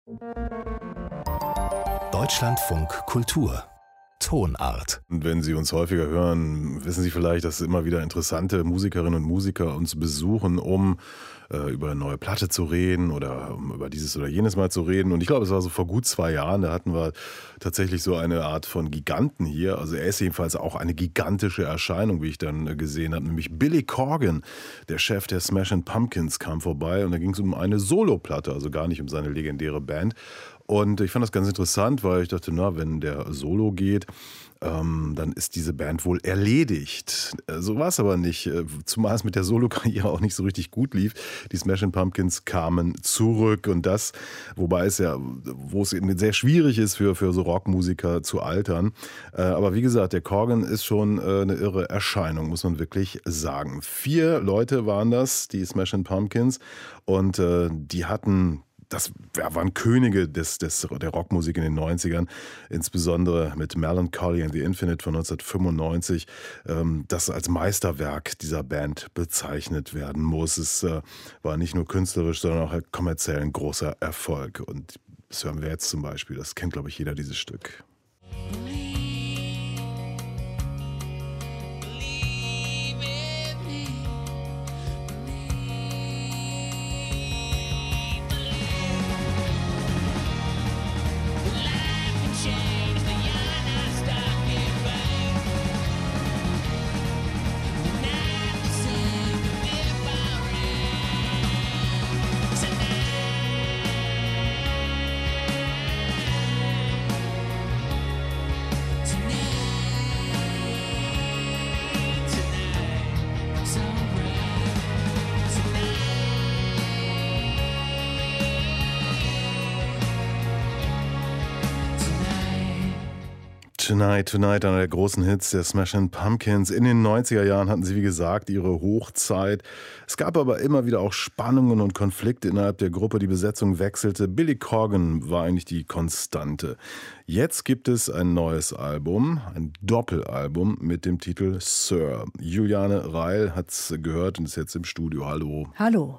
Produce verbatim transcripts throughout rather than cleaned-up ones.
Deutschlandfunk Kultur Tonart. Und wenn Sie uns häufiger hören, wissen Sie vielleicht, dass immer wieder interessante Musikerinnen und Musiker uns besuchen, um äh, über eine neue Platte zu reden oder um über dieses oder jenes Mal zu reden. Und ich glaube, es war so vor gut zwei Jahren, da hatten wir tatsächlich so eine Art von Giganten hier. Also er ist jedenfalls auch eine gigantische Erscheinung, wie ich dann äh, gesehen habe. Nämlich Billy Corgan, der Chef der Smashing Pumpkins, kam vorbei und da ging es um eine Soloplatte, also gar nicht um seine legendäre Band. Und ich fand das ganz interessant, weil ich dachte, na, wenn der Solo geht, ähm, dann ist diese Band wohl erledigt. So war es aber nicht, zumal es mit der Solo-Karriere auch nicht so richtig gut lief. Die Smashing Pumpkins kamen zurück und das, wobei es ja, wo es eben sehr schwierig ist für, für so Rockmusiker zu altern. Äh, aber wie gesagt, der Corgan ist schon äh, eine irre Erscheinung, muss man wirklich sagen. Vier Leute waren das, die Smashing Pumpkins, und äh, die hatten... Das waren Könige des, des, der Rockmusik in den neunzigern, insbesondere mit Melancholy and the Infinite von neunzehnhundertfünfundneunzig, ähm, das als Meisterwerk dieser Band bezeichnet werden muss. Es äh, war nicht nur künstlerisch, sondern auch kommerziell ein großer Erfolg. Und das hören wir jetzt zum Beispiel, das kennt, glaube ich, jeder, dieses Stück. Tonight, Tonight, einer der großen Hits der Smashing Pumpkins. In den neunziger Jahren hatten sie, wie gesagt, ihre Hochzeit. Es gab aber immer wieder auch Spannungen und Konflikte innerhalb der Gruppe. Die Besetzung wechselte. Billy Corgan war eigentlich die Konstante. Jetzt gibt es ein neues Album, ein Doppelalbum mit dem Titel Sir. Juliane Reil hat es gehört und ist jetzt im Studio. Hallo. Hallo.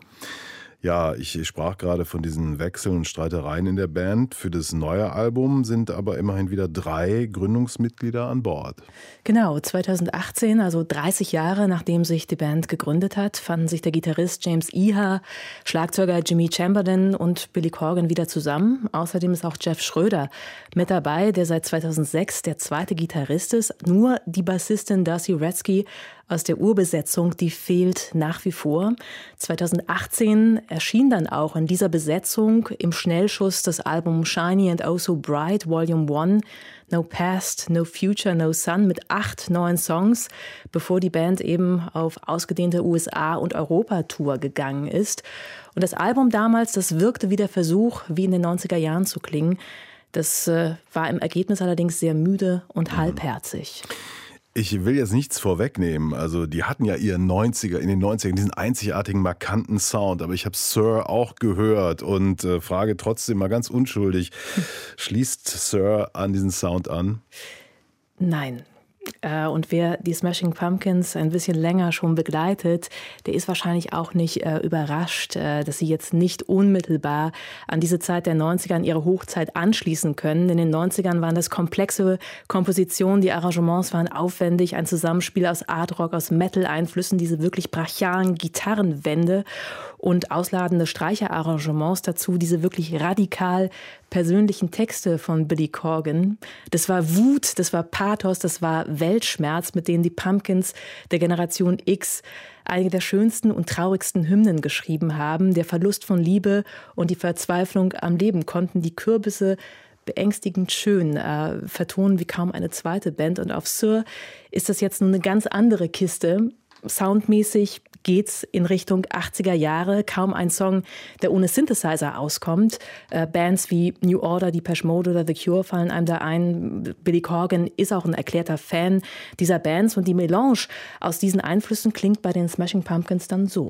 Ja, ich sprach gerade von diesen Wechseln und Streitereien in der Band. Für das neue Album sind aber immerhin wieder drei Gründungsmitglieder an Bord. Genau, zweitausendachtzehn, also dreißig Jahre nachdem sich die Band gegründet hat, fanden sich der Gitarrist James Iha, Schlagzeuger Jimmy Chamberlain und Billy Corgan wieder zusammen. Außerdem ist auch Jeff Schröder mit dabei, der seit zweitausendsechs der zweite Gitarrist ist. Nur die Bassistin Darcy Retzky aus der Urbesetzung, die fehlt nach wie vor. zweitausendachtzehn erschien dann auch in dieser Besetzung im Schnellschuss das Album Shiny and Oh So Bright Volume eins, No Past, No Future, No Sun mit acht neuen Songs, bevor die Band eben auf ausgedehnte U S A- und Europa-Tour gegangen ist. Und das Album damals, das wirkte wie der Versuch, wie in den neunziger Jahren zu klingen. Das äh, war im Ergebnis allerdings sehr müde und halbherzig. Ich will jetzt nichts vorwegnehmen. Also die hatten ja ihren neunziger, in den neunzigern diesen einzigartigen, markanten Sound. Aber ich habe Sir auch gehört und äh, frage trotzdem mal ganz unschuldig, schließt Sir an diesen Sound an? Nein. Und wer die Smashing Pumpkins ein bisschen länger schon begleitet, der ist wahrscheinlich auch nicht äh, überrascht, äh, dass sie jetzt nicht unmittelbar an diese Zeit der neunziger, an ihre Hochzeit anschließen können. In den neunzigern waren das komplexe Kompositionen, die Arrangements waren aufwendig, ein Zusammenspiel aus Art-Rock, aus Metal-Einflüssen, diese wirklich brachialen Gitarrenwände und ausladende Streicherarrangements dazu, diese wirklich radikal persönlichen Texte von Billy Corgan. Das war Wut, das war Pathos, das war Weltschmerz, mit denen die Pumpkins der Generation X einige der schönsten und traurigsten Hymnen geschrieben haben. Der Verlust von Liebe und die Verzweiflung am Leben konnten die Kürbisse beängstigend schön äh, vertonen wie kaum eine zweite Band. Und auf Sir ist das jetzt nur eine ganz andere Kiste. Soundmäßig geht's in Richtung achtziger Jahre. Kaum ein Song, der ohne Synthesizer auskommt. Äh, Bands wie New Order, Depeche Mode oder The Cure fallen einem da ein. Billy Corgan ist auch ein erklärter Fan dieser Bands. Und die Melange aus diesen Einflüssen klingt bei den Smashing Pumpkins dann so.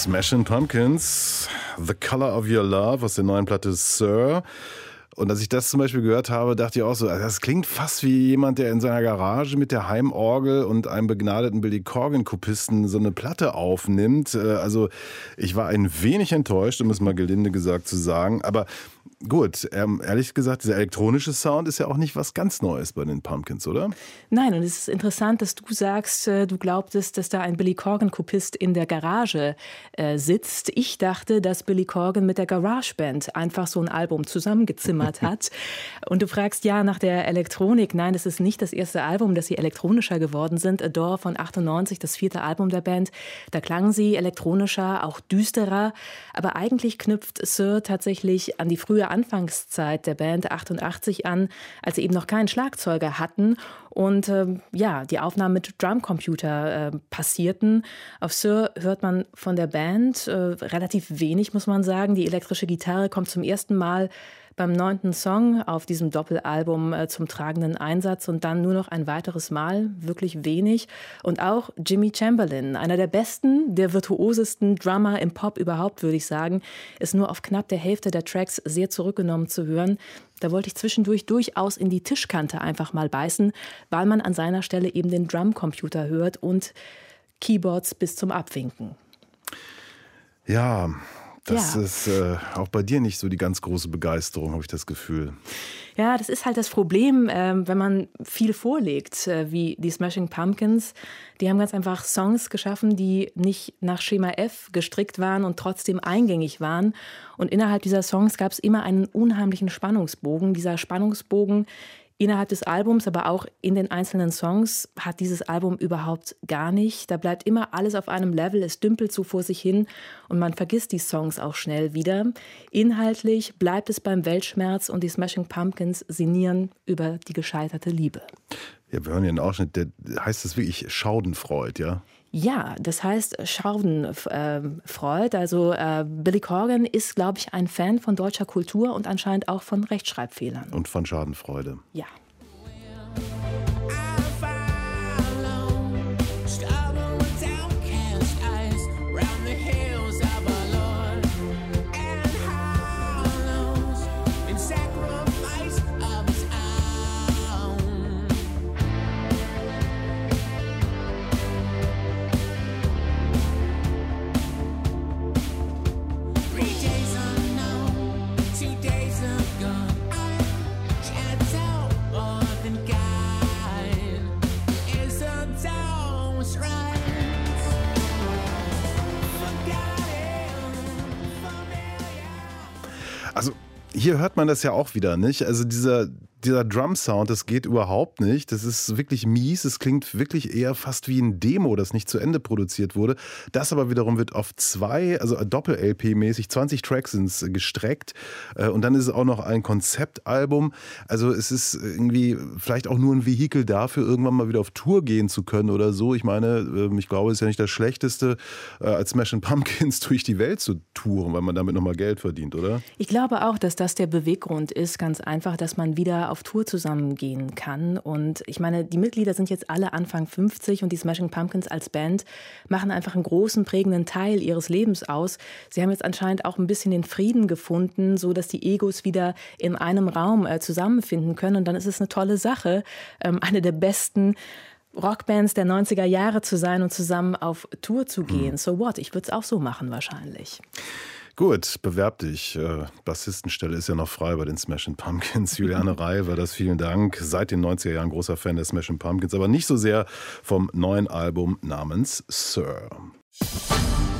Smashing Pumpkins, The Color of Your Love aus der neuen Platte Sir. Und als ich das zum Beispiel gehört habe, dachte ich auch so, das klingt fast wie jemand, der in seiner Garage mit der Heimorgel und einem begnadeten Billy Corgan-Kopisten so eine Platte aufnimmt. Also ich war ein wenig enttäuscht, um es mal gelinde gesagt zu sagen. Aber gut, ähm, ehrlich gesagt, dieser elektronische Sound ist ja auch nicht was ganz Neues bei den Pumpkins, oder? Nein, und es ist interessant, dass du sagst, du glaubtest, dass da ein Billy Corgan-Kopist in der Garage äh, sitzt. Ich dachte, dass Billy Corgan mit der GarageBand einfach so ein Album zusammengezimmert hat. Und du fragst ja nach der Elektronik. Nein, das ist nicht das erste Album, dass sie elektronischer geworden sind. Adore von achtundneunzig, das vierte Album der Band. Da klangen sie elektronischer, auch düsterer. Aber eigentlich knüpft Sir tatsächlich an die frühe Anfangszeit der Band achtundachtzig an, als sie eben noch keinen Schlagzeuger hatten und äh, ja, die Aufnahmen mit Drumcomputer äh, passierten. Auf Sir hört man von der Band äh, relativ wenig, muss man sagen. Die elektrische Gitarre kommt zum ersten Mal beim neunten Song auf diesem Doppelalbum äh, zum tragenden Einsatz und dann nur noch ein weiteres Mal, wirklich wenig. Und auch Jimmy Chamberlin, einer der besten, der virtuosesten Drummer im Pop überhaupt, würde ich sagen, ist nur auf knapp der Hälfte der Tracks sehr zurückgenommen zu hören. Da wollte ich zwischendurch durchaus in die Tischkante einfach mal beißen, weil man an seiner Stelle eben den Drumcomputer hört und Keyboards bis zum Abwinken. Ja, das Ja. ist äh, auch bei dir nicht so die ganz große Begeisterung, habe ich das Gefühl. Ja, das ist halt das Problem, ähm, wenn man viel vorlegt, äh, wie die Smashing Pumpkins. Die haben ganz einfach Songs geschaffen, die nicht nach Schema F gestrickt waren und trotzdem eingängig waren. Und innerhalb dieser Songs gab es immer einen unheimlichen Spannungsbogen. Dieser Spannungsbogen innerhalb des Albums, aber auch in den einzelnen Songs hat dieses Album überhaupt gar nicht. Da bleibt immer alles auf einem Level, es dümpelt so vor sich hin und man vergisst die Songs auch schnell wieder. Inhaltlich bleibt es beim Weltschmerz und die Smashing Pumpkins sinnieren über die gescheiterte Liebe. Ja, wir hören hier einen Ausschnitt, der heißt es wirklich Schadenfreude, ja? Ja, das heißt Schadenfreude. Also äh, Billy Corgan ist, glaube ich, ein Fan von deutscher Kultur und anscheinend auch von Rechtschreibfehlern. Und von Schadenfreude. Ja. Also hier hört man das ja auch wieder, nicht? Also dieser, dieser Drum-Sound, das geht überhaupt nicht. Das ist wirklich mies. Es klingt wirklich eher fast wie ein Demo, das nicht zu Ende produziert wurde. Das aber wiederum wird auf zwei, also Doppel-L P-mäßig, zwanzig Tracks sind's gestreckt. Und dann ist es auch noch ein Konzeptalbum. Also es ist irgendwie vielleicht auch nur ein Vehikel dafür, irgendwann mal wieder auf Tour gehen zu können oder so. Ich meine, ich glaube, es ist ja nicht das Schlechteste, als Smashing Pumpkins durch die Welt zu touren, weil man damit nochmal Geld verdient, oder? Ich glaube auch, dass das der Beweggrund ist, ganz einfach, dass man wieder auf Tour zusammengehen kann. Und ich meine, die Mitglieder sind jetzt alle Anfang fünfzig und die Smashing Pumpkins als Band machen einfach einen großen, prägenden Teil ihres Lebens aus. Sie haben jetzt anscheinend auch ein bisschen den Frieden gefunden, so dass die Egos wieder in einem Raum äh, zusammenfinden können. Und dann ist es eine tolle Sache, ähm, eine der besten Rockbands der neunziger Jahre zu sein und zusammen auf Tour zu gehen. Mhm. So what? Ich würde es auch so machen wahrscheinlich. Gut, bewerb dich. Äh, Bassistenstelle ist ja noch frei bei den Smashing Pumpkins. Juliane Rey war das, vielen Dank. Seit den neunziger Jahren großer Fan der Smashing Pumpkins, aber nicht so sehr vom neuen Album namens Sir.